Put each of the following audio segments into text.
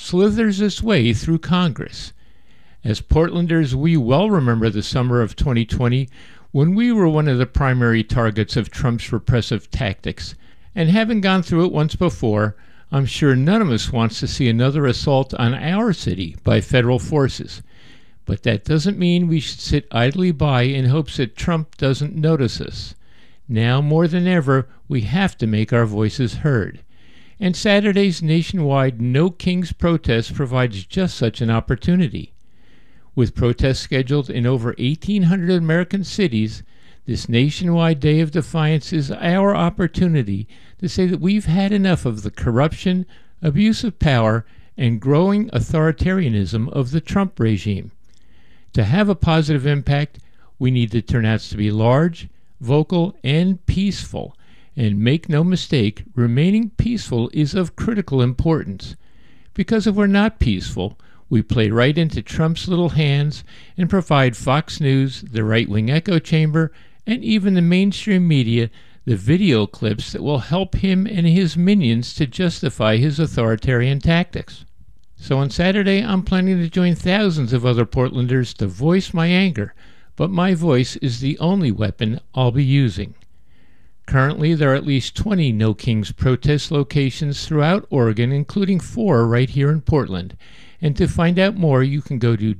slithers its way through Congress. As Portlanders, we well remember the summer of 2020 when we were one of the primary targets of Trump's repressive tactics. And having gone through it once before, I'm sure none of us wants to see another assault on our city by federal forces. But that doesn't mean we should sit idly by in hopes that Trump doesn't notice us. Now more than ever, we have to make our voices heard. And Saturday's nationwide No Kings protest provides just such an opportunity. With protests scheduled in over 1,800 American cities, this nationwide day of defiance is our opportunity to say that we've had enough of the corruption, abuse of power, and growing authoritarianism of the Trump regime. To have a positive impact, we need the turnouts to be large, vocal, and peaceful. And make no mistake, remaining peaceful is of critical importance. Because if we're not peaceful, we play right into Trump's little hands and provide Fox News, the right-wing echo chamber, and even the mainstream media the video clips that will help him and his minions to justify his authoritarian tactics. So on Saturday, I'm planning to join thousands of other Portlanders to voice my anger, but my voice is the only weapon I'll be using. Currently, there are at least 20 No Kings protest locations throughout Oregon, including 4 right here in Portland. And to find out more, you can go to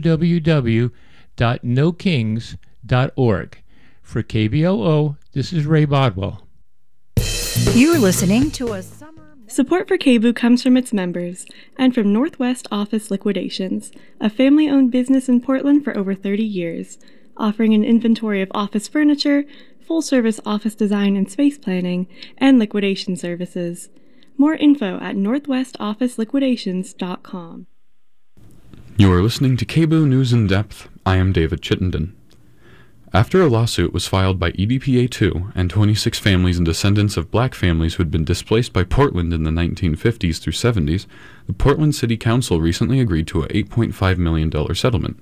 www.nokings.org. For KBOO, this is Ray Bodwell. You're listening to a summer... Support for KBOO comes from its members and from Northwest Office Liquidations, a family-owned business in Portland for over 30 years, offering an inventory of office furniture, full-service office design and space planning, and liquidation services. More info at northwestofficeliquidations.com. You are listening to KBOO News in Depth. I am David Chittenden. After a lawsuit was filed by EDPA2 and 26 families and descendants of black families who had been displaced by Portland in the 1950s through 70s, the Portland City Council recently agreed to a $8.5 million settlement.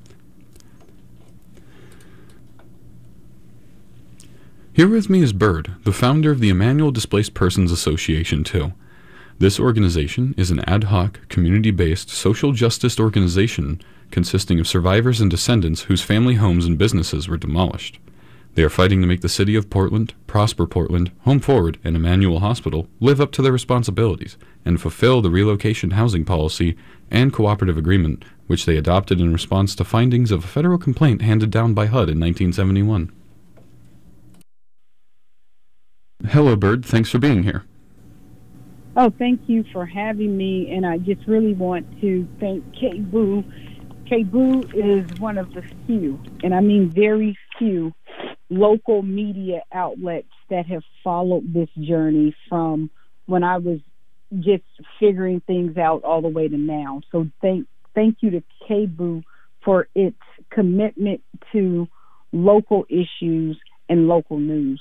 Here with me is Bird, the founder of the Emmanuel Displaced Persons Association 2. This organization is an ad hoc, community-based social justice organization consisting of survivors and descendants whose family homes and businesses were demolished. They are fighting to make the city of Portland, Prosper Portland, Home Forward, and Emmanuel Hospital live up to their responsibilities and fulfill the relocation housing policy and cooperative agreement which they adopted in response to findings of a federal complaint handed down by HUD in 1971. Hello, Bird. Thanks for being here. Oh, thank you for having me, and I just really want to thank KBOO. KBOO is one of the few, and I mean very few, local media outlets that have followed this journey from when I was just figuring things out all the way to now. So thank you to KBOO for its commitment to local issues and local news.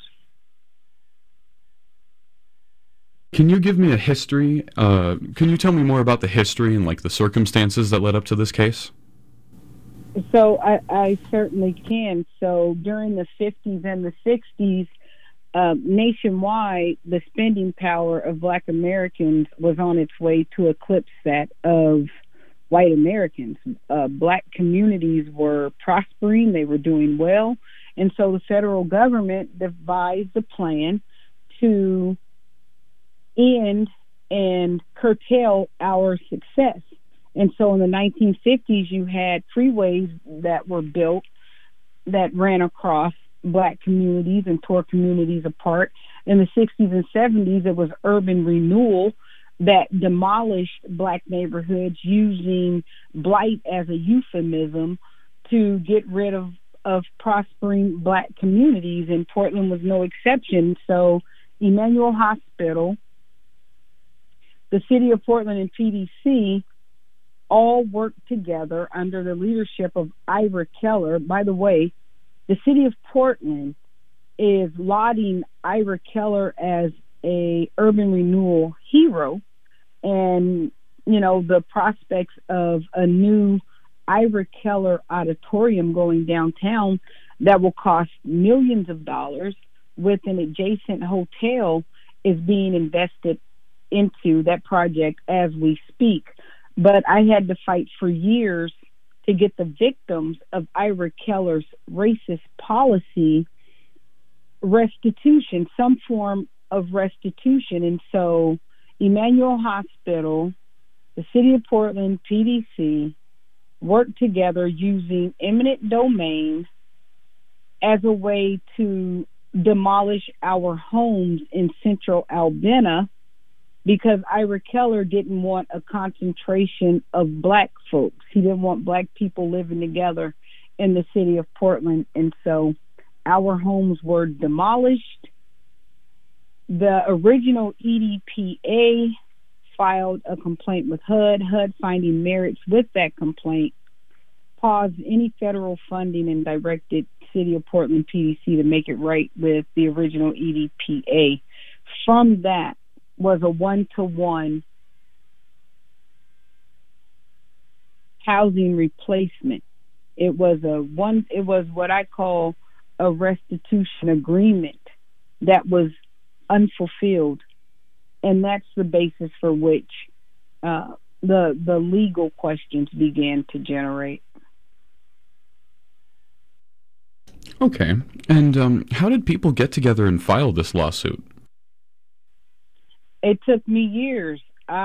Can you give me a history? Can you tell me more about the history and the circumstances that led up to this case? So I certainly can. So during the 50s and the 60s, nationwide, the spending power of Black Americans was on its way to eclipse that of white Americans. Black communities were prospering, they were doing well, and so the federal government devised a plan to end and curtail our success. And so in the 1950s, you had freeways that were built that ran across Black communities and tore communities apart. In the 60s and 70s, it was urban renewal that demolished Black neighborhoods using blight as a euphemism to get rid of prospering Black communities, and Portland was no exception. So Emmanuel Hospital, the City of Portland, and PDC all worked together under the leadership of Ira Keller. By the way, the City of Portland is lauding Ira Keller as a urban renewal hero, and the prospects of a new Ira Keller auditorium going downtown that will cost millions of dollars with an adjacent hotel is being invested into that project as we speak. But I had to fight for years to get the victims of Ira Keller's racist policy restitution, some form of restitution. And so Emmanuel Hospital, the City of Portland, PDC, worked together using eminent domain as a way to demolish our homes in central Albina, because Ira Keller didn't want a concentration of black folks. He didn't want black people living together in the city of Portland. And so our homes were demolished. The original EDPA filed a complaint with HUD. HUD, finding merits with that complaint, paused any federal funding and directed City of Portland PDC to make it right with the original EDPA. From that was a one-to-one housing replacement. It was what I call a restitution agreement that was unfulfilled, and that's the basis for which the legal questions began to generate. Okay, and how did people get together and file this lawsuit? It took me years.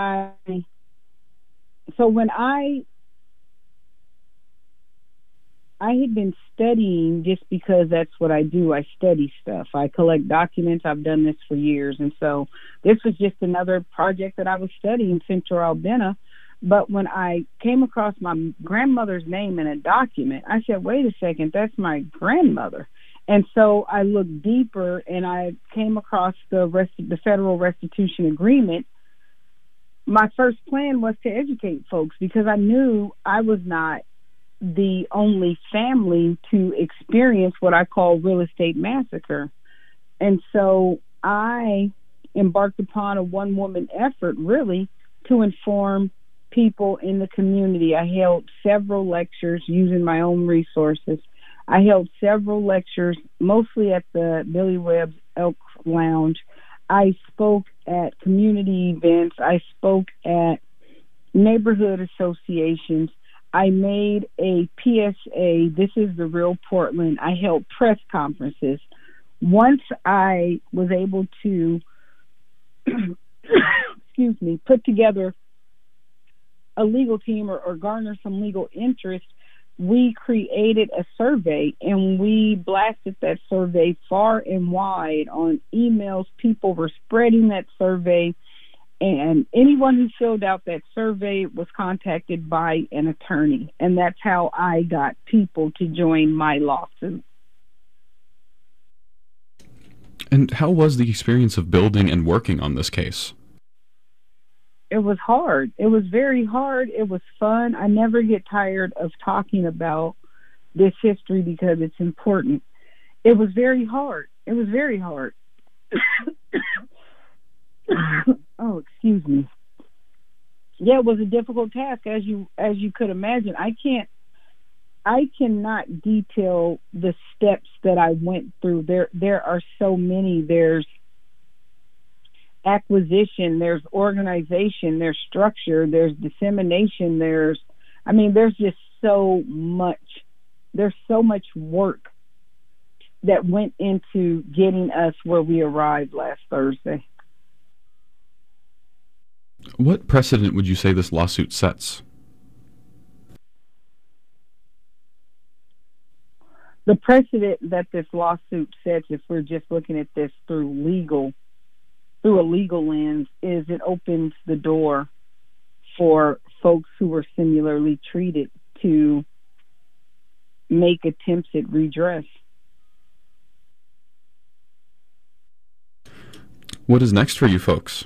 So when I had been studying, just because that's what I do. I study stuff. I collect documents. I've done this for years. And so this was just another project that I was studying, Central Albina. But when I came across my grandmother's name in a document, I said, wait a second, that's my grandmother. And so I looked deeper, and I came across the federal restitution agreement. My first plan was to educate folks, because I knew I was not the only family to experience what I call real estate massacre. And so I embarked upon a one-woman effort, really, to inform people in the community. I held several lectures using my own resources. I held several lectures, mostly at the Billy Webb's Elk Lounge. I spoke at community events. I spoke at neighborhood associations. I made a PSA, This is the Real Portland. I held press conferences. Once I was able to, put together a legal team or garner some legal interest, we created a survey, and we blasted that survey far and wide on emails. People were spreading that survey, and anyone who filled out that survey was contacted by an attorney. And that's how I got people to join my lawsuit. And how was the experience of building and working on this case? It was hard. It was very hard. It was fun. I never get tired of talking about this history because it's important. It was very hard. It was very hard. Oh, excuse me. Yeah, it was a difficult task, as you could imagine. I cannot detail the steps that I went through. There are so many. There's acquisition, there's organization, there's structure, there's dissemination, there's just so much. There's so much work that went into getting us where we arrived last Thursday. What precedent would you say this lawsuit sets? The precedent that this lawsuit sets, if we're just looking at this through a legal lens, is it opens the door for folks who were similarly treated to make attempts at redress. What is next for you folks?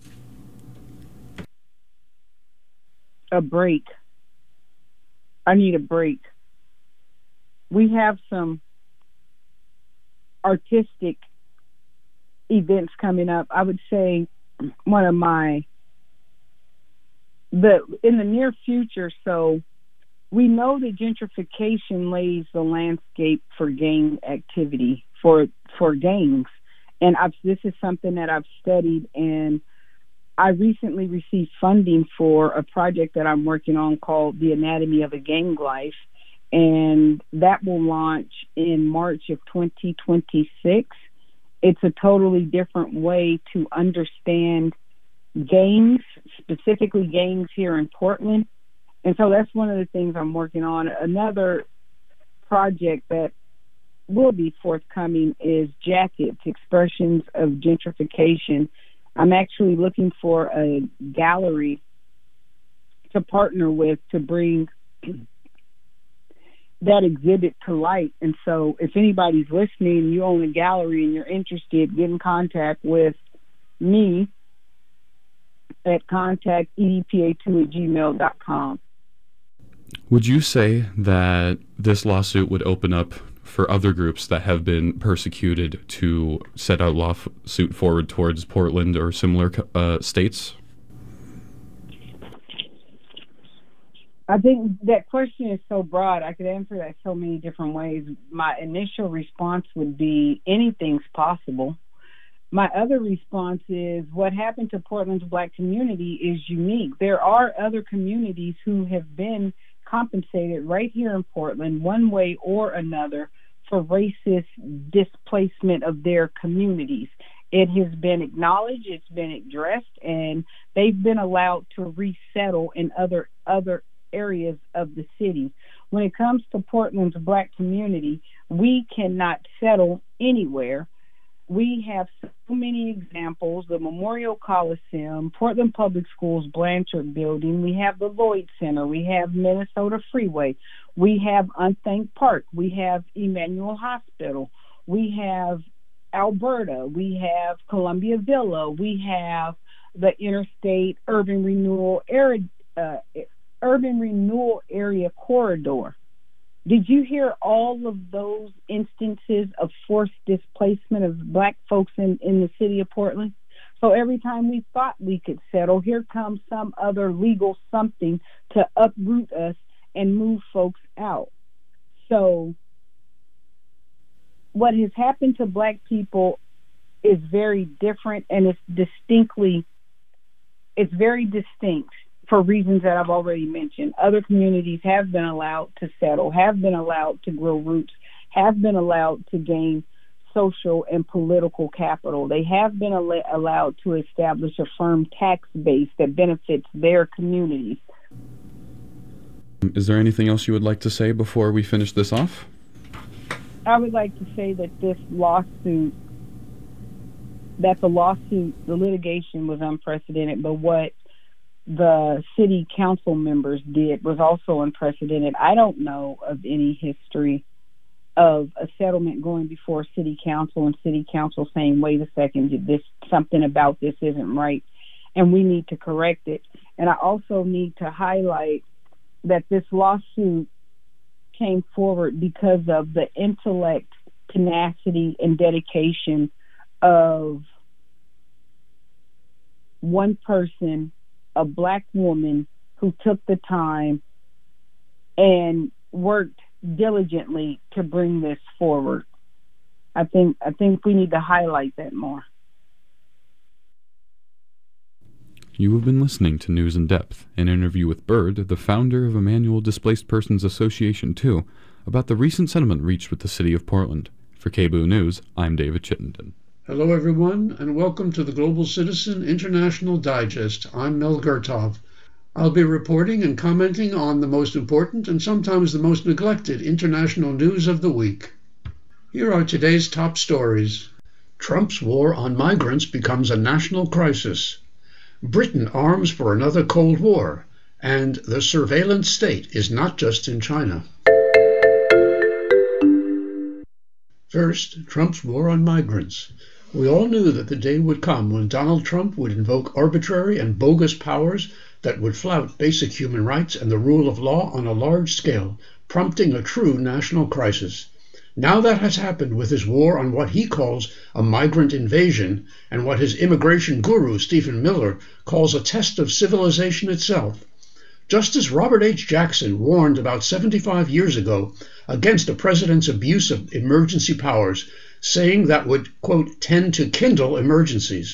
A break. I need a break. We have some artistic events coming up. I would say one of in the near future, so we know that gentrification lays the landscape for gang activity, for gangs. And this is something that I've studied, and I recently received funding for a project that I'm working on called The Anatomy of a Gang Life, and that will launch in March of 2026. It's a totally different way to understand gangs, specifically gangs here in Portland. And so that's one of the things I'm working on. Another project that will be forthcoming is Jackets, Expressions of Gentrification. I'm actually looking for a gallery to partner with to bring that exhibit to light. And so if anybody's listening, you own a gallery and you're interested, get in contact with me at contactedpa2@gmail.com. Would you say that this lawsuit would open up for other groups that have been persecuted to set a lawsuit forward towards Portland or similar states? I think that question is so broad. I could answer that so many different ways. My initial response would be anything's possible. My other response is what happened to Portland's Black community is unique. There are other communities who have been compensated right here in Portland, one way or another, for racist displacement of their communities. It has been acknowledged, it's been addressed, and they've been allowed to resettle in other areas of the city. When it comes to Portland's Black community, we cannot settle anywhere. We have so many examples: the Memorial Coliseum, Portland Public Schools Blanchard Building, we have the Lloyd Center, we have Minnesota Freeway, we have Unthank Park, we have Emmanuel Hospital, we have Alberta, we have Columbia Villa, we have the Interstate Urban Renewal Area Corridor. Did you hear all of those instances of forced displacement of Black folks in the city of Portland? So every time we thought we could settle, here comes some other legal something to uproot us and move folks out. So what has happened to Black people is very different, and it's very distinct for reasons that I've already mentioned. Other communities have been allowed to settle, have been allowed to grow roots, have been allowed to gain social and political capital. They have been allowed to establish a firm tax base that benefits their communities. Is there anything else you would like to say before we finish this off? I would like to say that the litigation was unprecedented, but what the city council members did was also unprecedented. I don't know of any history of a settlement going before city council and city council saying, wait a second, something about this isn't right and we need to correct it. And I also need to highlight that this lawsuit came forward because of the intellect, tenacity, and dedication of one person, a Black woman, who took the time and worked diligently to bring this forward. I think we need to highlight that more. You have been listening to News in Depth, an interview with Bird, the founder of Emmanuel Displaced Persons Association 2, about the recent settlement reached with the city of Portland. For KBOO News, I'm David Chittenden. Hello, everyone, and welcome to the Global Citizen International Digest. I'm Mel Gertov. I'll be reporting and commenting on the most important and sometimes the most neglected international news of the week. Here are today's top stories. Trump's war on migrants becomes a national crisis. Britain arms for another Cold War, and the surveillance state is not just in China. First, Trump's war on migrants. We all knew that the day would come when Donald Trump would invoke arbitrary and bogus powers that would flout basic human rights and the rule of law on a large scale, prompting a true national crisis. Now that has happened with his war on what he calls a migrant invasion and what his immigration guru, Stephen Miller, calls a test of civilization itself. Justice Robert H. Jackson warned about 75 years ago against a president's abuse of emergency powers, saying that would, quote, tend to kindle emergencies.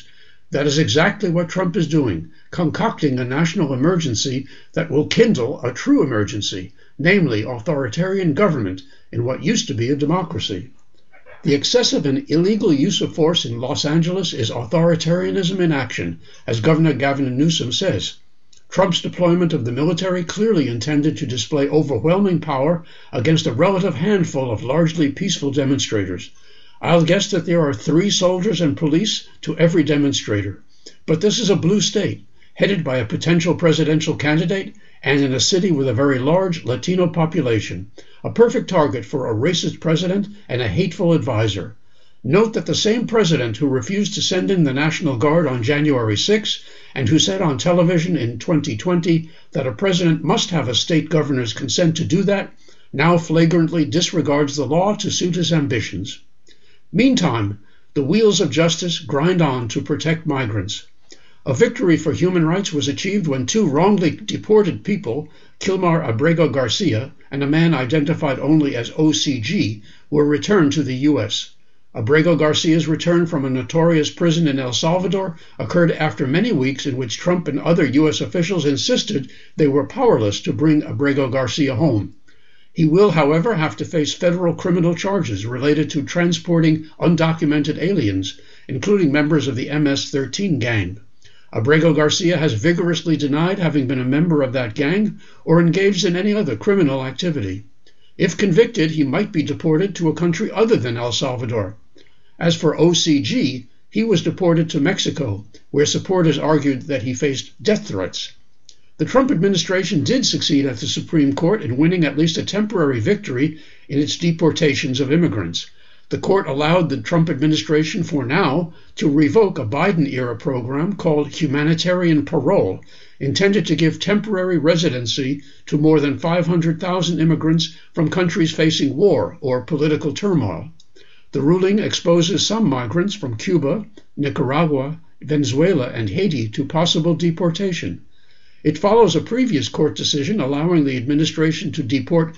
That is exactly what Trump is doing, concocting a national emergency that will kindle a true emergency, namely authoritarian government in what used to be a democracy. The excessive and illegal use of force in Los Angeles is authoritarianism in action, as Governor Gavin Newsom says. Trump's deployment of the military clearly intended to display overwhelming power against a relative handful of largely peaceful demonstrators. I'll guess that there are 3 soldiers and police to every demonstrator. But this is a blue state, headed by a potential presidential candidate and in a city with a very large Latino population, a perfect target for a racist president and a hateful advisor. Note that the same president who refused to send in the National Guard on January 6 and who said on television in 2020 that a president must have a state governor's consent to do that, now flagrantly disregards the law to suit his ambitions. Meantime, the wheels of justice grind on to protect migrants. A victory for human rights was achieved when 2 wrongly deported people, Kilmar Abrego Garcia and a man identified only as OCG, were returned to the U.S. Abrego Garcia's return from a notorious prison in El Salvador occurred after many weeks in which Trump and other U.S. officials insisted they were powerless to bring Abrego Garcia home. He will, however, have to face federal criminal charges related to transporting undocumented aliens, including members of the MS-13 gang. Abrego Garcia has vigorously denied having been a member of that gang or engaged in any other criminal activity. If convicted, he might be deported to a country other than El Salvador. As for OCG, he was deported to Mexico, where supporters argued that he faced death threats. The Trump administration did succeed at the Supreme Court in winning at least a temporary victory in its deportations of immigrants. The court allowed the Trump administration for now to revoke a Biden-era program called humanitarian parole, intended to give temporary residency to more than 500,000 immigrants from countries facing war or political turmoil. The ruling exposes some migrants from Cuba, Nicaragua, Venezuela, and Haiti to possible deportation. It follows a previous court decision allowing the administration to deport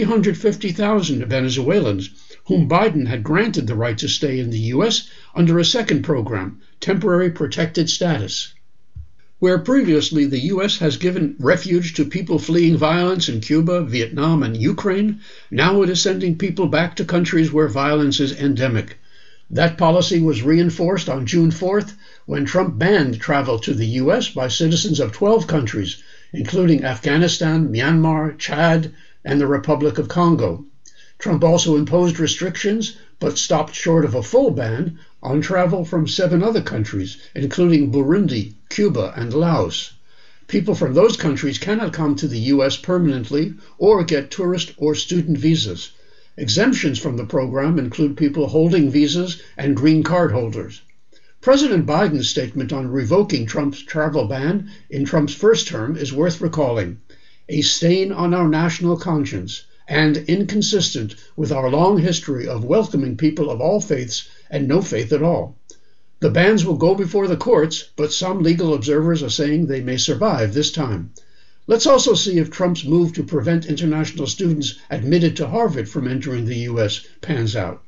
350,000 Venezuelans, whom Biden had granted the right to stay in the U.S. under a second program, Temporary Protected Status. Where previously the U.S. has given refuge to people fleeing violence in Cuba, Vietnam, and Ukraine, now it is sending people back to countries where violence is endemic. That policy was reinforced on June 4th when Trump banned travel to the U.S. by citizens of 12 countries, including Afghanistan, Myanmar, Chad, and the Republic of Congo. Trump also imposed restrictions, but stopped short of a full ban, on travel from 7 other countries, including Burundi, Cuba, and Laos. People from those countries cannot come to the U.S. permanently or get tourist or student visas. Exemptions from the program include people holding visas and green card holders. President Biden's statement on revoking Trump's travel ban in Trump's first term is worth recalling, a stain on our national conscience and inconsistent with our long history of welcoming people of all faiths and no faith at all. The bans will go before the courts, but some legal observers are saying they may survive this time. Let's also see if Trump's move to prevent international students admitted to Harvard from entering the U.S. pans out.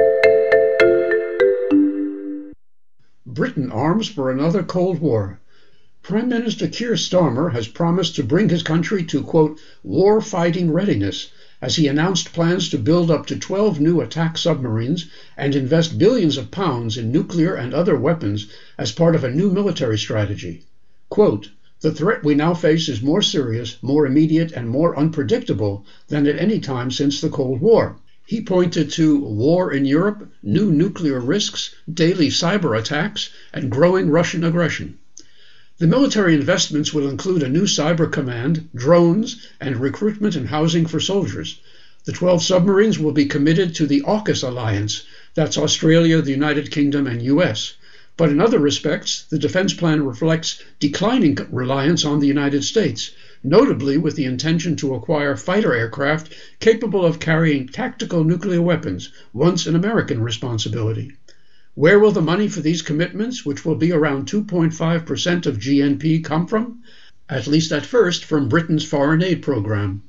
Britain arms for another Cold War. Prime Minister Keir Starmer has promised to bring his country to, quote, war-fighting readiness, as he announced plans to build up to 12 new attack submarines and invest billions of pounds in nuclear and other weapons as part of a new military strategy. Quote, the threat we now face is more serious, more immediate, and more unpredictable than at any time since the Cold War. He pointed to war in Europe, new nuclear risks, daily cyber attacks, and growing Russian aggression. The military investments will include a new cyber command, drones, and recruitment and housing for soldiers. The 12 submarines will be committed to the AUKUS alliance, that's Australia, the United Kingdom, and US. But in other respects, the defense plan reflects declining reliance on the United States, notably with the intention to acquire fighter aircraft capable of carrying tactical nuclear weapons, once an American responsibility. Where will the money for these commitments, which will be around 2.5% of GNP, come from? At least at first, from Britain's foreign aid program.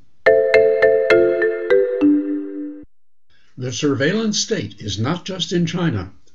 The surveillance state is not just in China.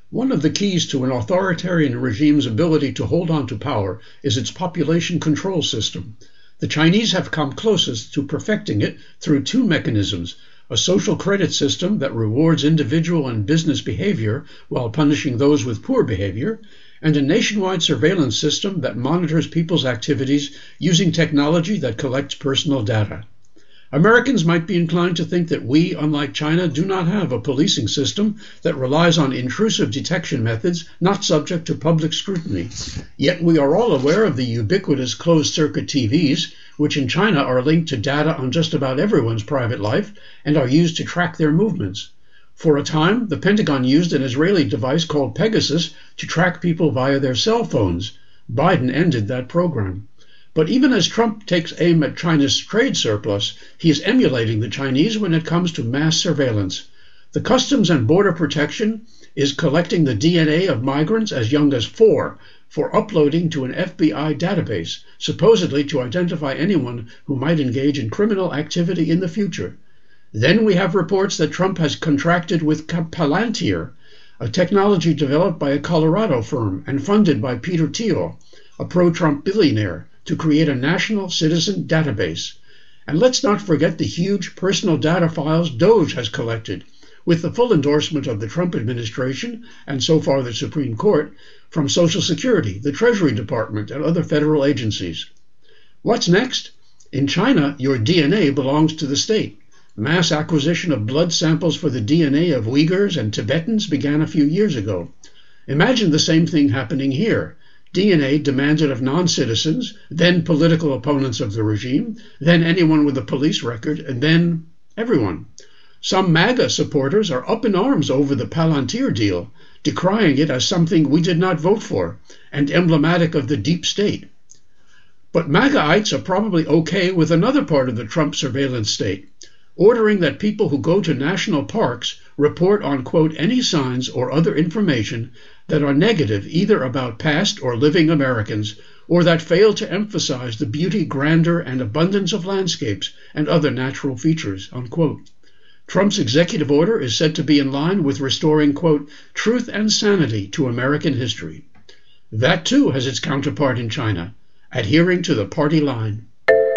One of the keys to an authoritarian regime's ability to hold on to power is its population control system. The Chinese have come closest to perfecting it through two mechanisms: a social credit system that rewards individual and business behavior while punishing those with poor behavior, and a nationwide surveillance system that monitors people's activities using technology that collects personal data. Americans might be inclined to think that we, unlike China, do not have a policing system that relies on intrusive detection methods not subject to public scrutiny. Yet we are all aware of the ubiquitous closed-circuit TVs, which in China are linked to data on just about everyone's private life and are used to track their movements. For a time, the Pentagon used an Israeli device called Pegasus to track people via their cell phones. Biden ended that program. But even as Trump takes aim at China's trade surplus, he is emulating the Chinese when it comes to mass surveillance. The Customs and Border Protection is collecting the DNA of migrants as young as 4 for uploading to an FBI database, supposedly to identify anyone who might engage in criminal activity in the future. Then we have reports that Trump has contracted with Palantir, a technology developed by a Colorado firm and funded by Peter Thiel, a pro-Trump billionaire, to create a national citizen database. And let's not forget the huge personal data files DOJ has collected, with the full endorsement of the Trump administration, and so far the Supreme Court, from Social Security, the Treasury Department, and other federal agencies. What's next? In China, your DNA belongs to the state. Mass acquisition of blood samples for the DNA of Uyghurs and Tibetans began a few years ago. Imagine the same thing happening here. DNA demanded of non-citizens, then political opponents of the regime, then anyone with a police record, and then everyone. Some MAGA supporters are up in arms over the Palantir deal, decrying it as something we did not vote for, and emblematic of the deep state. But MAGAites are probably okay with another part of the Trump surveillance state, ordering that people who go to national parks report on, quote, any signs or other information that are negative either about past or living Americans, or that fail to emphasize the beauty, grandeur, and abundance of landscapes and other natural features, unquote. Trump's executive order is said to be in line with restoring, quote, truth and sanity to American history. That too has its counterpart in China, adhering to the party line.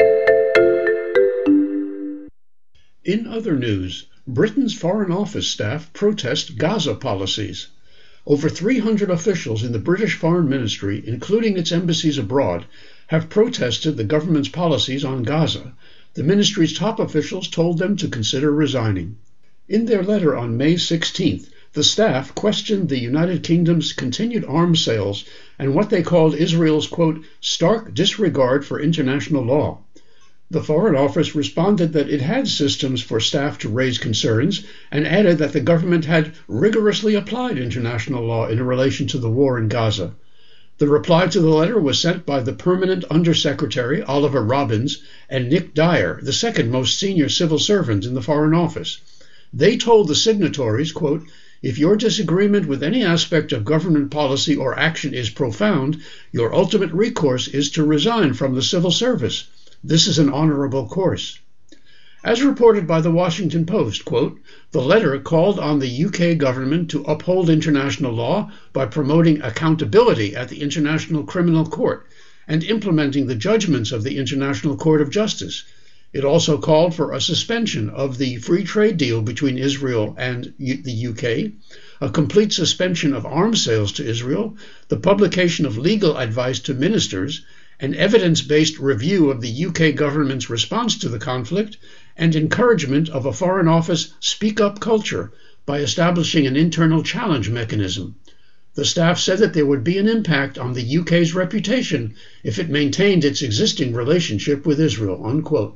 In other news, Britain's Foreign Office staff protest Gaza policies. Over 300 officials in the British Foreign Ministry, including its embassies abroad, have protested the government's policies on Gaza. The ministry's top officials told them to consider resigning. In their letter on May 16th, the staff questioned the United Kingdom's continued arms sales and what they called Israel's, quote, stark disregard for international law. The Foreign Office responded that it had systems for staff to raise concerns and added that the government had rigorously applied international law in relation to the war in Gaza. The reply to the letter was sent by the Permanent Undersecretary, Oliver Robbins, and Nick Dyer, the second most senior civil servant in the Foreign Office. They told the signatories, quote, if your disagreement with any aspect of government policy or action is profound, your ultimate recourse is to resign from the civil service. This is an honorable course. As reported by the Washington Post, quote, the letter called on the UK government to uphold international law by promoting accountability at the International Criminal Court and implementing the judgments of the International Court of Justice. It also called for a suspension of the free trade deal between Israel and the UK, a complete suspension of arms sales to Israel, the publication of legal advice to ministers, an evidence-based review of the UK government's response to the conflict, and encouragement of a Foreign Office speak-up culture by establishing an internal challenge mechanism. The staff said that there would be an impact on the UK's reputation if it maintained its existing relationship with Israel, unquote.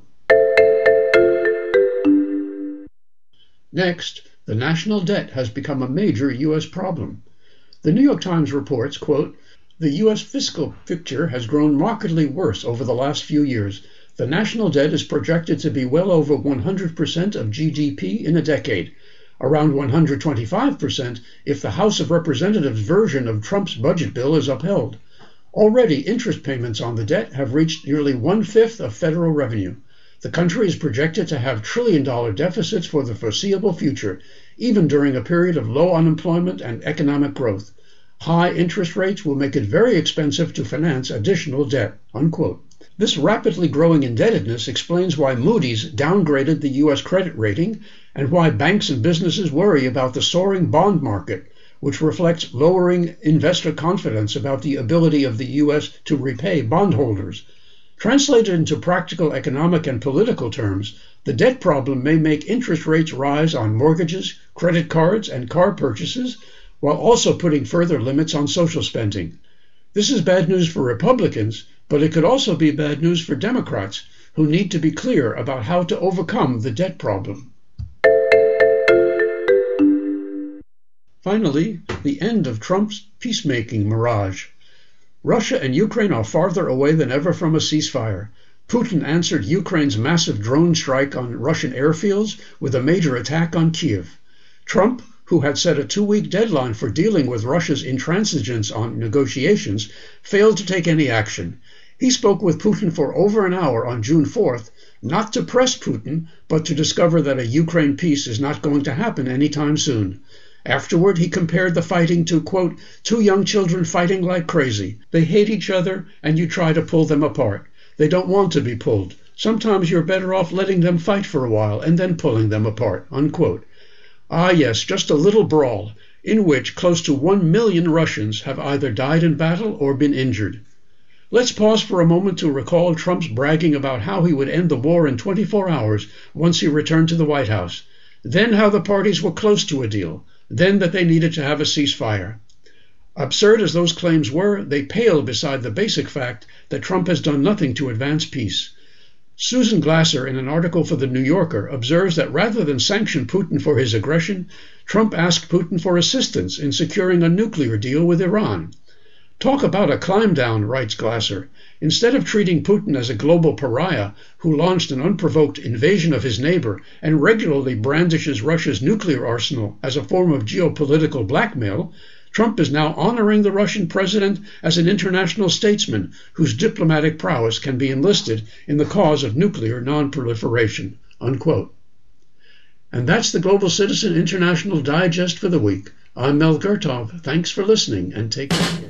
Next, the national debt has become a major U.S. problem. The New York Times reports, quote, the U.S. fiscal picture has grown markedly worse over the last few years. The national debt is projected to be well over 100% of GDP in a decade, around 125% if the House of Representatives version of Trump's budget bill is upheld. Already, interest payments on the debt have reached nearly 1/5 of federal revenue. The country is projected to have trillion-dollar deficits for the foreseeable future, even during a period of low unemployment and economic growth. High interest rates will make it very expensive to finance additional debt." Unquote. This rapidly growing indebtedness explains why Moody's downgraded the U.S. credit rating and why banks and businesses worry about the soaring bond market, which reflects lowering investor confidence about the ability of the U.S. to repay bondholders. Translated into practical economic and political terms, the debt problem may make interest rates rise on mortgages, credit cards, and car purchases, while also putting further limits on social spending. This is bad news for Republicans, but it could also be bad news for Democrats, who need to be clear about how to overcome the debt problem. Finally, the end of Trump's peacemaking mirage. Russia and Ukraine are farther away than ever from a ceasefire. Putin answered Ukraine's massive drone strike on Russian airfields with a major attack on Kiev. Trump, who had set a 2-week deadline for dealing with Russia's intransigence on negotiations, failed to take any action. He spoke with Putin for over an hour on June 4th, not to press Putin, but to discover that a Ukraine peace is not going to happen anytime soon. Afterward, he compared the fighting to, quote, "two young children fighting like crazy. They hate each other, and you try to pull them apart. They don't want to be pulled. Sometimes you're better off letting them fight for a while and then pulling them apart," unquote. Ah, yes, just a little brawl, in which close to 1 million Russians have either died in battle or been injured. Let's pause for a moment to recall Trump's bragging about how he would end the war in 24 hours once he returned to the White House, then how the parties were close to a deal, then that they needed to have a ceasefire. Absurd as those claims were, they pale beside the basic fact that Trump has done nothing to advance peace. Susan Glasser, in an article for The New Yorker, observes that rather than sanction Putin for his aggression, Trump asked Putin for assistance in securing a nuclear deal with Iran. Talk about a climb down, writes Glasser. Instead of treating Putin as a global pariah who launched an unprovoked invasion of his neighbor and regularly brandishes Russia's nuclear arsenal as a form of geopolitical blackmail, Trump is now honoring the Russian president as an international statesman whose diplomatic prowess can be enlisted in the cause of nuclear non-proliferation, unquote. And that's the Global Citizen International Digest for the week. I'm Mel Gertov. Thanks for listening, and take care.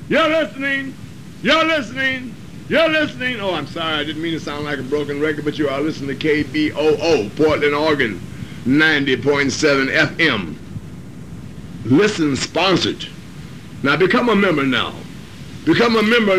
You're listening. You're listening. You're listening. Oh, I'm sorry. I didn't mean to sound like a broken record, but you are listening to KBOO, Portland, Oregon, 90.7 FM. Listen sponsored. Now become a member now. Become a member